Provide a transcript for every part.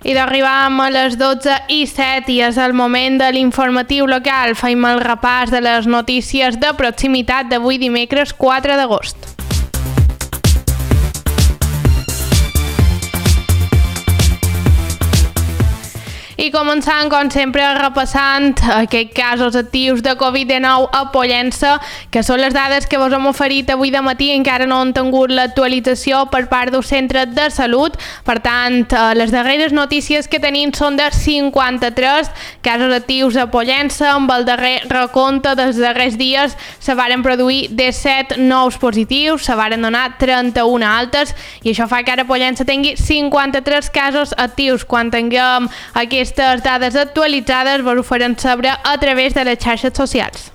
I d'arribam a les 12:07 i és el moment de l'informatiu local. Fem el repàs de les notícies de proximitat d'avui dimecres 4 d'agost. I començant, com sempre, repassant aquests casos actius de Covid-19 a Pollença, que són les dades que vos hem oferit avui de matí, encara no han tingut l'actualització per part del centre de salut. Per tant, les darreres notícies que tenim són de 53 casos actius a Pollença. Amb el darrer recompte dels darrers dies se varen produir 17 nous positius, se varen donar 31 altes, i això fa que ara Pollença tingui 53 casos actius. Quan tinguem aquestes dades actualitzades vos ho farem saber a través de les xarxes socials.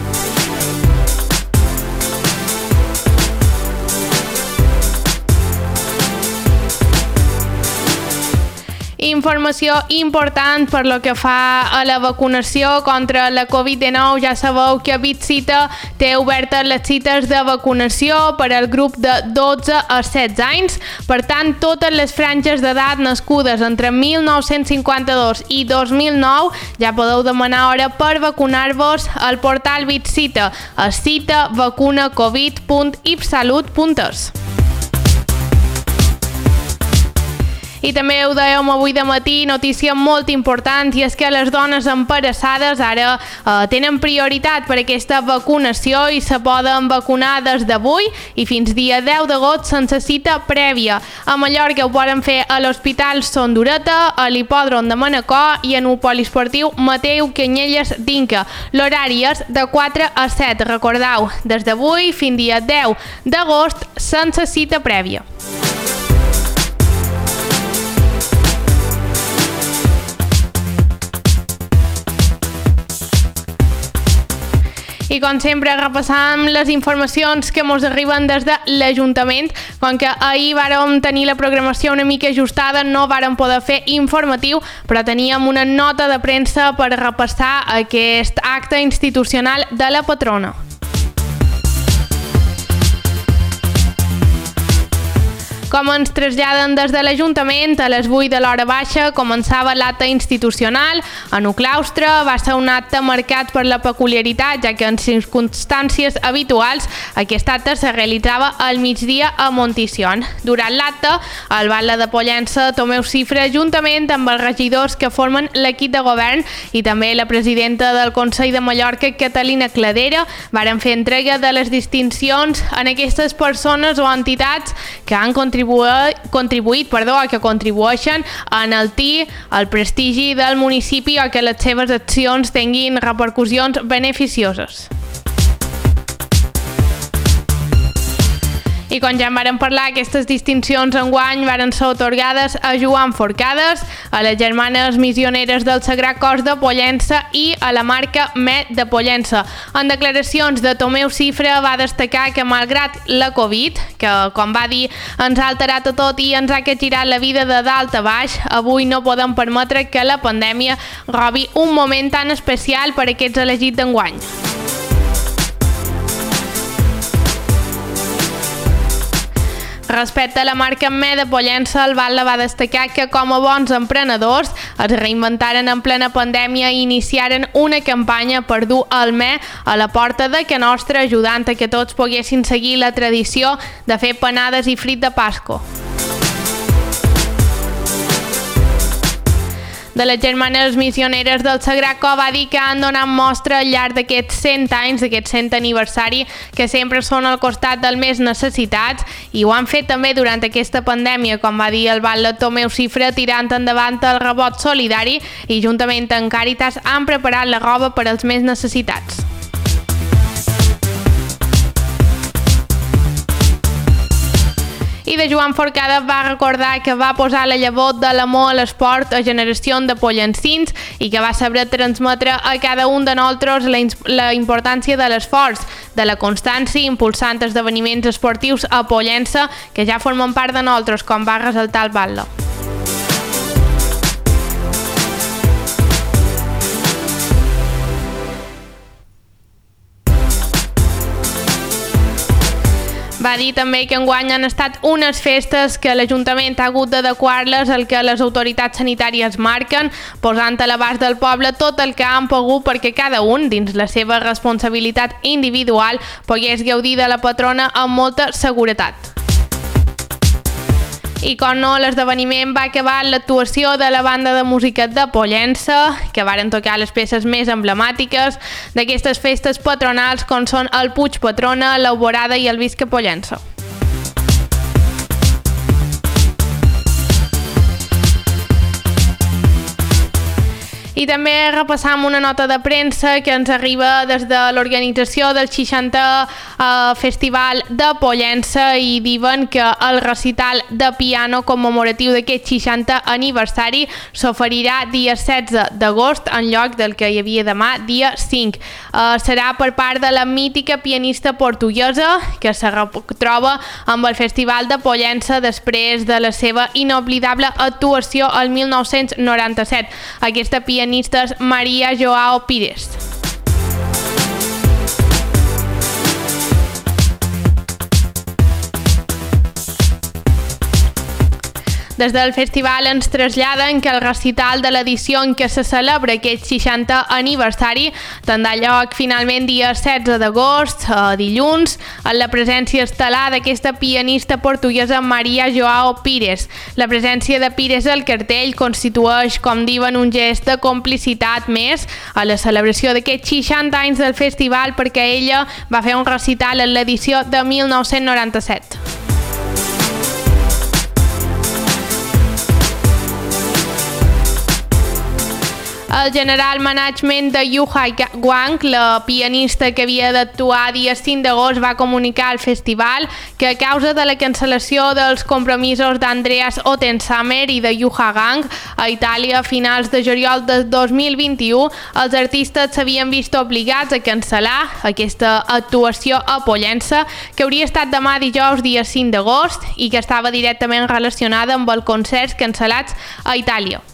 Informació important per lo que fa a la vacunació contra la Covid-19. Ja sabeu que BitCita té obertes les cites de vacunació per al grup de 12 a 16 anys. Per tant, totes les franges d'edat nascudes entre 1952 i 2009 ja podeu demanar hora per vacunar-vos al portal BitCita a citavacunacovid.ipsalut.es. I també ho dèiem avui de matí, notícia molt important, i és que les dones embarassades ara tenen prioritat per aquesta vacunació i se poden vacunar des d'avui i fins dia 10 d'agost sense cita prèvia. A Mallorca ho poden fer a l'Hospital Son Dureta, a l'Hipòdrom de Manacor i en un poliesportiu Mateu Canyelles d'Inca. L'horari és de 4 a 7, recordeu, des d'avui fins dia 10 d'agost sense cita prèvia. I com sempre repassam les informacions que ens arriben des de l'Ajuntament. Com que ahir vàrem tenir la programació una mica ajustada, no vàrem poder fer informatiu, però teníem una nota de premsa per repassar aquest acte institucional de la patrona. Com ens traslladen des de l'Ajuntament, a les 8 de l'hora baixa començava l'acte institucional. En el claustre va ser un acte marcat per la peculiaritat, ja que en circumstàncies habituals aquest acte se realitzava al migdia a Montición. Durant l'acte, el batlle de Pollença, Tomeu Cifra, juntament amb els regidors que formen l'equip de govern i també la presidenta del Consell de Mallorca, Catalina Cladera, varen fer entrega de les distincions en aquestes persones o entitats que han contribuït que contribueixen a enaltir el prestigi del municipi o que les seves accions tinguin repercussions beneficioses. I com ja en vàrem parlar, aquestes distincions enguany varen ser atorgades a Joan Forcades, a les Germanes Missioneres del Sagrat Cos de Pollença i a la marca Met de Pollença. En declaracions de Tomeu Cifra va destacar que malgrat la Covid, que com va dir ens ha alterat a tot i ens ha capgirat la vida de dalt a baix, avui no podem permetre que la pandèmia robi un moment tan especial per a aquests elegits d'enguany. Respecte a la marca Me de Pollença, el batlle va destacar que com a bons emprenedors es reinventaren en plena pandèmia i iniciaren una campanya per dur el Me a la porta de Can Nostra, ajudant a que tots poguessin seguir la tradició de fer panades i frit de Pasqua. De les Germanes Missioneres del Sagrat Cor va dir que han donat mostra al llarg d'aquests 100 anys, d'aquest 100 aniversari, que sempre són al costat dels més necessitats, i ho han fet també durant aquesta pandèmia, com va dir el batlle Tomeu Cifra, tirant endavant el rebot solidari, i juntament amb Càritas han preparat la roba per als més necessitats. I de Joan Forcada va recordar que va posar la llavor de l'amor a l'esport a generació de pollencins i que va saber transmetre a cada un de nosaltres la importància de l'esforç, de la constància, impulsant esdeveniments esportius a Pollença que ja formen part de nosaltres, com va ressaltar el batlle. Va dir també que enguany han estat unes festes que l'Ajuntament ha hagut d'adequar-les al que les autoritats sanitàries marquen, posant a l'abast del poble tot el que han pogut perquè cada un, dins la seva responsabilitat individual, pogués gaudir de la patrona amb molta seguretat. I com no, l'esdeveniment va acabar amb l'actuació de la banda de música de Pollença, que varen tocar les peces més emblemàtiques d'aquestes festes patronals com són el Puig Patrona, l'Alborada i el Visca Pollença. I també repassam una nota de premsa que ens arriba des de l'organització del 60 Festival de Pollença i diuen que el recital de piano commemoratiu d'aquest 60 aniversari s'oferirà dia 16 d'agost en lloc del que hi havia demà, dia 5. Serà per part de la mítica pianista portuguesa que se troba amb el Festival de Pollença després de la seva inoblidable actuació el 1997. Aquesta pianista és Maria Joao Pires. Des del festival ens traslladen que el recital de l'edició en què se celebra aquest 60 aniversari tindrà lloc finalment dia 16 d'agost, dilluns, en la presència estel·lar d'aquesta pianista portuguesa Maria Joao Pires. La presència de Pires al cartell constitueix, com diuen, un gest de complicitat més a la celebració d'aquests 60 anys del festival perquè ella va fer un recital en l'edició de 1997. El General Management de Yuha Wang, la pianista que havia d'actuar dia 5 d'agost, va comunicar al festival que a causa de la cancel·lació dels compromisos d'Andreas Ottensamer i de Yuha Gang a Itàlia a finals de juliol de 2021, els artistes s'havien vist obligats a cancel·lar aquesta actuació a Pollença, que hauria estat demà dijous dia 5 d'agost i que estava directament relacionada amb els concerts cancel·lats a Itàlia.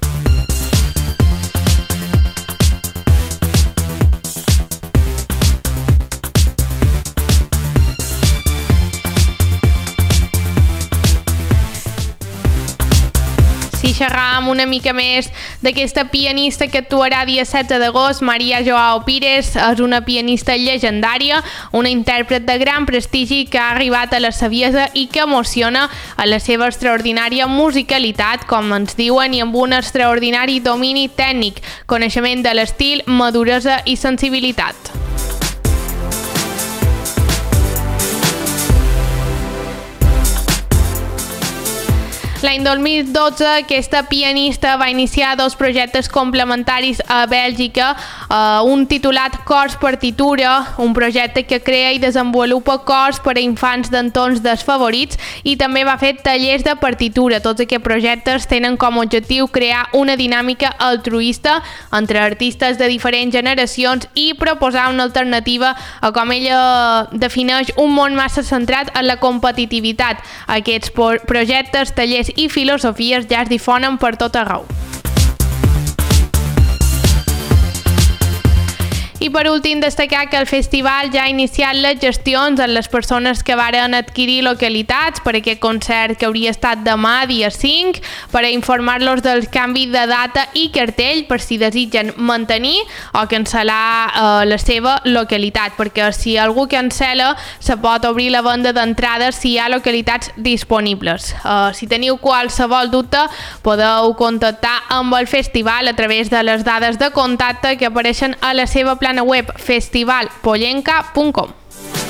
Si xerràvem una mica més d'aquesta pianista que actuarà dia 16 d'agost, Maria Joao Pires és una pianista llegendària, una intèrpret de gran prestigi que ha arribat a la saviesa i que emociona a la seva extraordinària musicalitat, com ens diuen, i amb un extraordinari domini tècnic, coneixement de l'estil, maduresa i sensibilitat. L'any 2012 aquesta pianista va iniciar dos projectes complementaris a Bèlgica, un titulat Cors Partitura, un projecte que crea i desenvolupa cors per a infants d'entorns desfavorits, i també va fer tallers de partitura. Tots aquests projectes tenen com a objectiu crear una dinàmica altruista entre artistes de diferents generacions i proposar una alternativa a com ella defineix un món massa centrat en la competitivitat. Aquests projectes, tallers i filosofies ja es difonen per tot arreu. I per últim, destacar que el festival ja ha iniciat les gestions en les persones que varen adquirir localitats per aquest concert que hauria estat demà, dia 5, per a informar-los del canvi de data i cartell per si desitgen mantenir o cancel·lar la seva localitat, perquè si algú cancel·la se pot obrir la venda d'entrades si hi ha localitats disponibles. Si teniu qualsevol dubte, podeu contactar amb el festival a través de les dades de contacte que apareixen a la seva plana web festivalpollenca.com.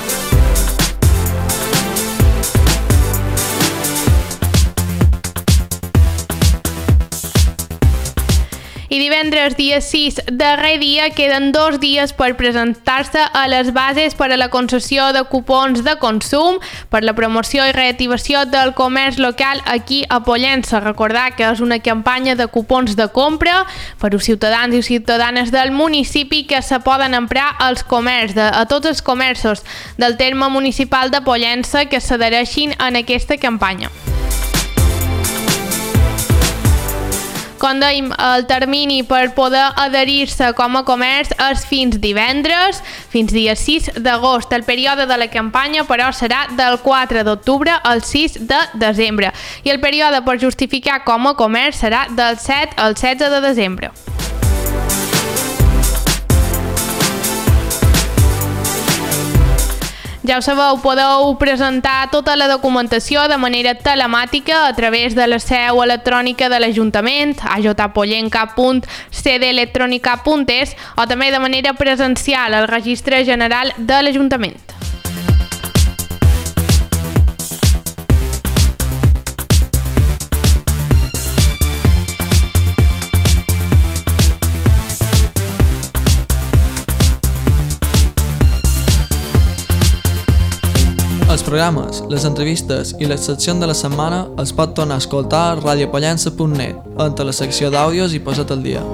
I divendres, dia 6, darrer dia, queden 2 dies per presentar-se a les bases per a la concessió de cupons de consum per la promoció i reactivació del comerç local aquí a Pollença. Recordar que és una campanya de cupons de compra per als ciutadans i ciutadanes del municipi que se poden emprar als a tots els comerços del terme municipal de Pollença que s'adhereixin en aquesta campanya. Com dèiem, el termini per poder adherir-se com a comerç és fins divendres, fins dia 6 d'agost. El període de la campanya, però, serà del 4 d'octubre al 6 de desembre. I el període per justificar com a comerç serà del 7 al 16 de desembre. Ja ho sabeu, podeu presentar tota la documentació de manera telemàtica a través de la seu electrònica de l'Ajuntament, ajpoyenca.cdelectronica.es, o també de manera presencial al Registre General de l'Ajuntament. Els programes, les entrevistes i les seccions de la setmana els pot tornar a escoltar a radiopollença.net, entre la secció d'àudios i Posa't al dia.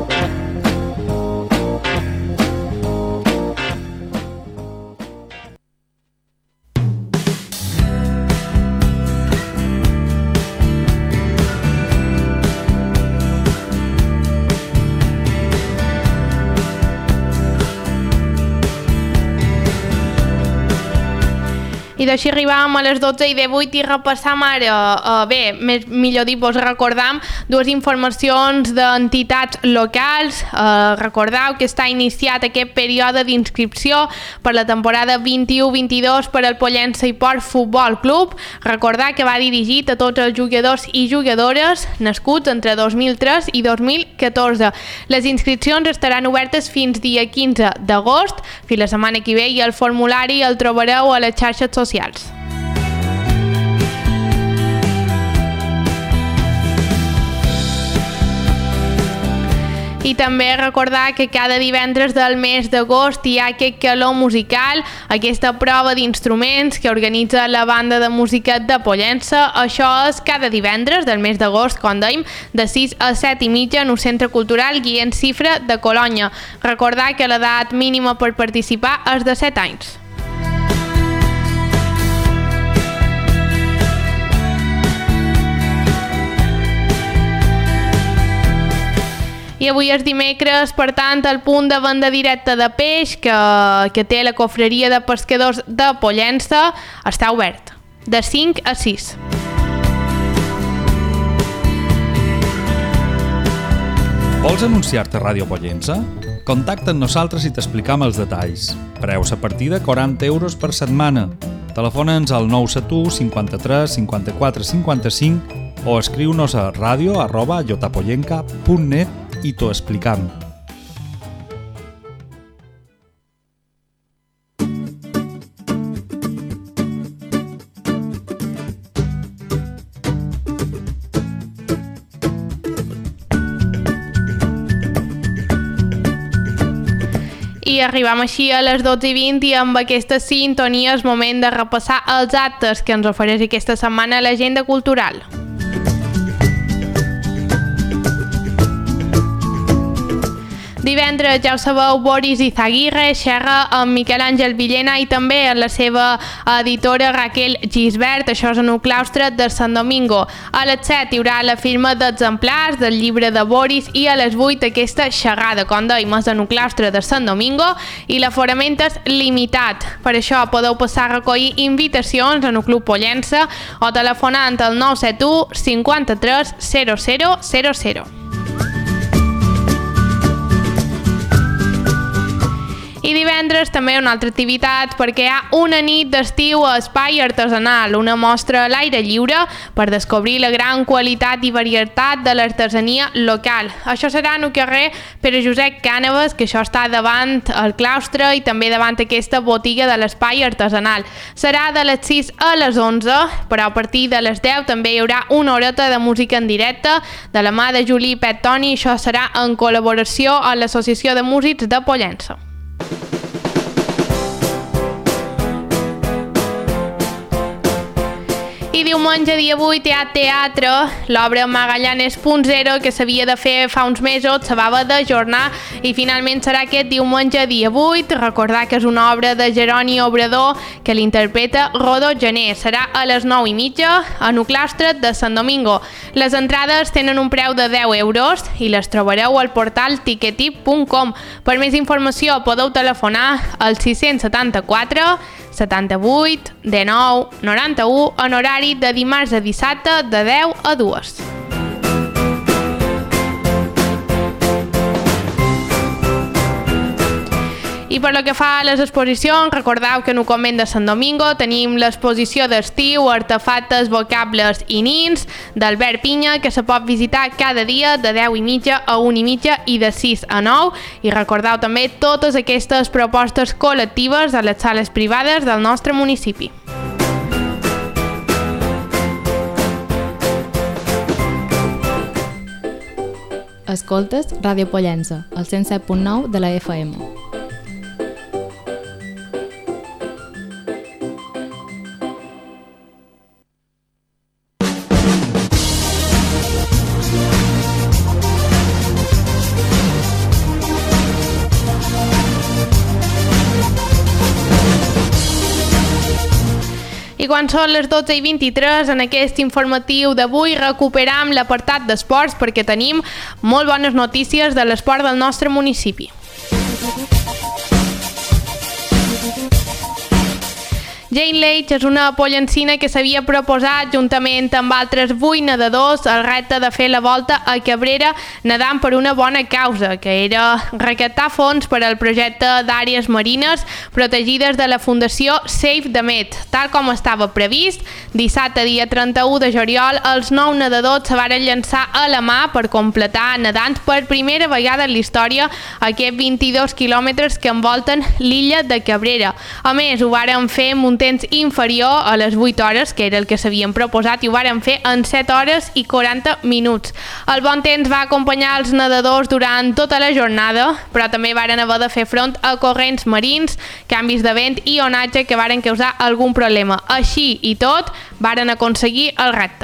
I d'així arribàvem a les 12:18 i repassam ara, millor dit, vos recordam dues informacions d'entitats locals. Recordeu que està iniciat aquest període d'inscripció per la temporada 21-22 per al Pollença i Port Futbol Club. Recordar que va dirigit a tots els jugadors i jugadores nascuts entre 2003 i 2014. Les inscripcions estaran obertes fins dia 15 d'agost, fins la setmana que ve, i el formulari el trobareu a les xarxes socials. I també recordar que cada divendres del mes d'agost hi ha aquest calor musical, aquesta prova d'instruments que organitza la banda de música de Pollença. Això és cada divendres del mes d'agost, com dèiem, de 6 a 7 i mitja en un centre cultural Guillem Cifra de Colònia. Recordar que l'edat mínima per participar és de 7 anys. I avui és dimecres, per tant, el punt de venda directa de peix que té la cofreria de pescadors de Pollença està obert, de 5 a 6. Vols anunciar-te a Ràdio Pollença? Contacta amb nosaltres i t'explicam els detalls. Preus a partir de 40 euros per setmana. Telefona'ns al 971 53 54 55 o escriu-nos a radio@jotapollenca.net i t'ho explicam. I arribam així a les 12:20 i amb aquesta sintonia és moment de repassar els actes que ens ofereix aquesta setmana a l'agenda cultural. Divendres, ja ho sabeu, Boris Izaguirre xerra amb Miquel Àngel Villena i també amb la seva editora Raquel Gisbert. Això és en un claustre de Sant Domingo. A les 7 hi haurà la firma d'exemplars del llibre de Boris i a les 8 aquesta xerrada, com dèiem, és en un claustre de Sant Domingo i l'aforament és limitat. Per això podeu passar a recollir invitacions en el Club Pollença o telefonant al 971 53 0000. I divendres també una altra activitat perquè hi ha una nit d'estiu a Espai Artesanal, una mostra a l'aire lliure per descobrir la gran qualitat i varietat de l'artesania local. Això serà en el carrer Pere Josep Cànovas, que això està davant el claustre i també davant aquesta botiga de l'Espai Artesanal. Serà de les 6 a les 11, però a partir de les 10 també hi haurà una horeta de música en directe de la mà de Juli Pettoni. Això serà en col·laboració amb l'Associació de Músics de Pollença. I diumenge, dia 8, hi ha teatre. L'obra Magallanes.0, que s'havia de fer fa uns mesos, se va haver d'ajornar i finalment serà aquest diumenge, dia 8. Recordar que és una obra de Jeroni Obrador que l'interpreta Rodó Gené. Serà a les 9:30 a el claustre de Sant Domingo. Les entrades tenen un preu de 10 euros i les trobareu al portal ticketip.com. Per més informació podeu telefonar al 674 78 19 91 en horari de dimarts a dissabte de 10 a 2. I per lo que fa a les exposicions, recordeu que en el convent de Sant Domingo tenim l'exposició d'estiu, artefactes, vocables i nins d'Albert Pinya, que se pot visitar cada dia de 10:30 a 1:30 i de 6 a 9. I recordeu també totes aquestes propostes col·lectives a les sales privades del nostre municipi. Escoltes Ràdio Pollença, al 107.9 de la FM. I quan són les 12:23, en aquest informatiu d'avui recuperam l'apartat d'esports perquè tenim molt bones notícies de l'esport del nostre municipi. Jane Leitch és una pollencina que s'havia proposat, juntament amb altres 8 nedadors, el repte de fer la volta a Cabrera nedant per una bona causa, que era recaptar fons per al projecte d'àrees marines protegides de la Fundació Save the Met. Tal com estava previst, dissabte, dia 31 de juliol, els 9 nedadors se varen llançar a la mà per completar nedant per primera vegada en la història aquests 22 quilòmetres que envolten l'illa de Cabrera. A més, ho varen fer amb un temps inferior a les 8 hores, que era el que s'havien proposat, i ho varen fer en 7 hores i 40 minuts. El bon temps va acompanyar els nedadors durant tota la jornada, però també varen haver de fer front a corrents marins, canvis de vent i onatge que varen causar algun problema. Així i tot, varen aconseguir el repte.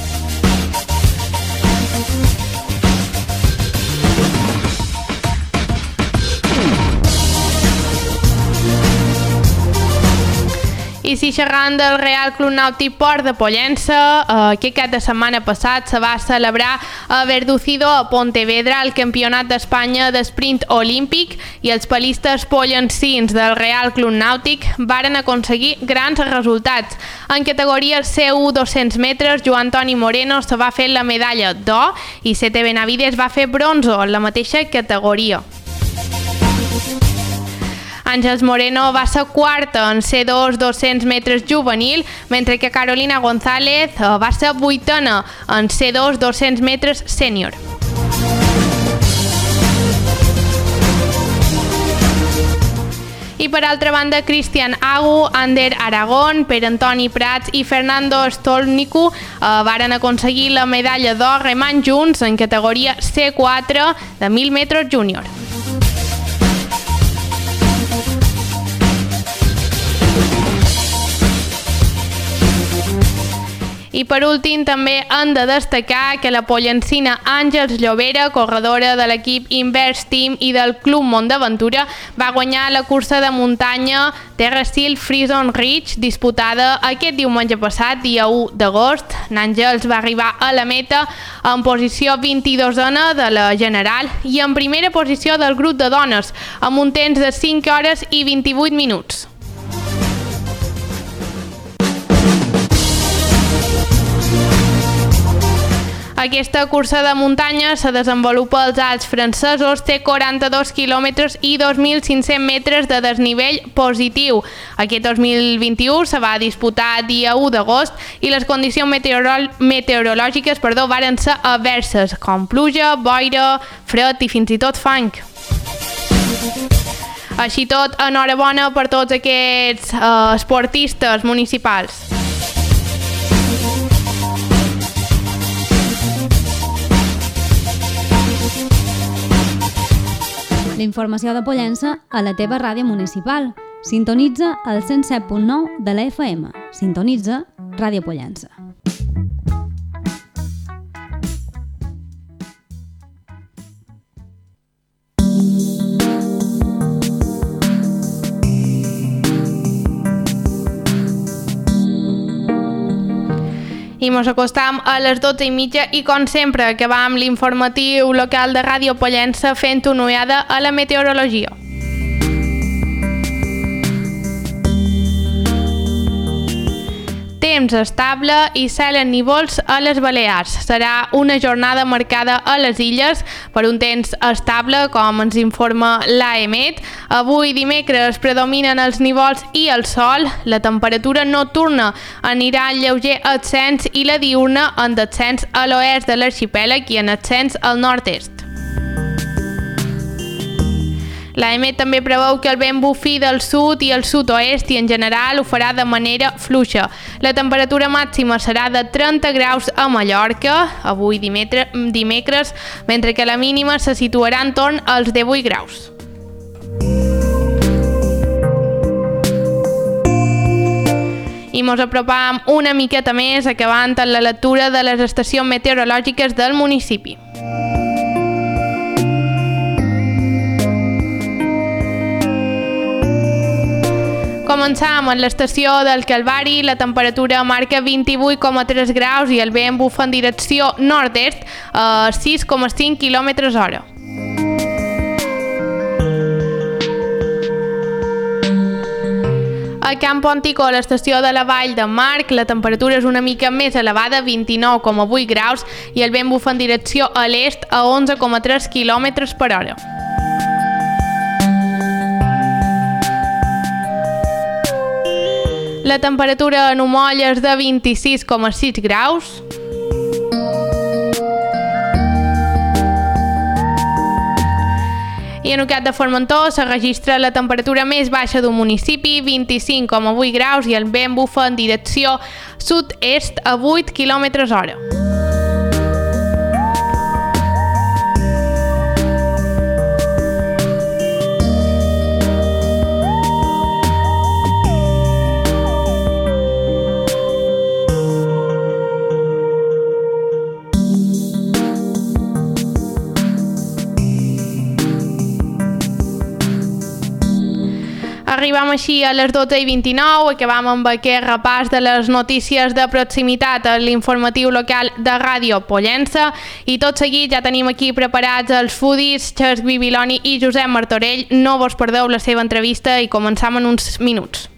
I si xerrant del Real Club Nàutic Port de Pollença, aquest cap de setmana passat se va celebrar a Verducido, a Pontevedra, el Campionat d'Espanya d'Esprint Olímpic, i els palistes pollencins del Real Club Nàutic varen aconseguir grans resultats. En categoria C1 200 metres, Joan Antoni Moreno se va fer la medalla d'or i Sete Benavides va fer bronze en la mateixa categoria. Àngels Moreno va ser quarta en C2 200 metres juvenil, mentre que Carolina González va ser vuitena en C2 200 metres sènior. I per altra banda, Cristian Agu, Ander Aragón, Pere Antoni Prats i Fernando Stolniku varen aconseguir la medalla d'or remant junts en categoria C4 de 1.000 metres júnior. I per últim també hem de destacar que la pollencina Àngels Llobera, corredora de l'equip Inverse Team i del Club Mont d'Aventura, va guanyar la cursa de muntanya Terrasil Frison Ridge, disputada aquest diumenge passat, dia 1 d'agost. Àngels va arribar a la meta en posició 22a de la general i en primera posició del grup de dones, amb un temps de 5 hores i 28 minuts. Aquesta cursa de muntanya se desenvolupa als Alps francesos, té 42 quilòmetres i 2.500 metres de desnivell positiu. Aquest 2021 se va disputar dia 1 d'agost i les condicions meteorològiques varen ser adverses, com pluja, boira, fred i fins i tot fang. Així tot, enhorabona per tots aquests esportistes municipals. La informació de Pollença a la teva ràdio municipal. Sintonitza el 107.9 de la FM. Sintonitza Ràdio Pollença. I mos acostam a les 12:30 i, com sempre, acabam l'informatiu local de Ràdio Pollença fent una ullada a la meteorologia. Temps estable i cel en núvols a les Balears. Serà una jornada marcada a les illes per un temps estable, com ens informa l'AEMET. Avui, dimecres, predominen els núvols i el sol. La temperatura nocturna anirà en lleuger ascens i la diurna en descens a l'oest de l'arxipèlag i en ascens al nord-est. L'AEMET també preveu que el vent bufi del sud i el sud-oest i en general ho farà de manera fluixa. La temperatura màxima serà de 30 graus a Mallorca, avui dimecres, mentre que la mínima se situarà en torn als 18 graus. I mos apropam una miqueta més acabant amb la lectura de les estacions meteorològiques del municipi. Començam en l'estació del Calvari, la temperatura marca 28,3 graus i el vent bufa en direcció nord-est a 6,5 km/h. A Camp Ponticó, a l'estació de la Vall de Marc, la temperatura és una mica més elevada, 29,8 graus, i el vent bufa en direcció a l'est a 11,3 km/h. La temperatura en Umoll és de 26,6 graus. I en Ucat de Formentor se registra la temperatura més baixa d'un municipi, 25,8 graus, i el vent bufa en direcció sud-est a 8 km/h. Arribam així a les 12:29, acabam amb aquest repàs de les notícies de proximitat a l'informatiu local de Ràdio Pollença, i tot seguit ja tenim aquí preparats els foodies Cesc Bibiloni i Josep Martorell. No vos perdeu la seva entrevista i començam en uns minuts.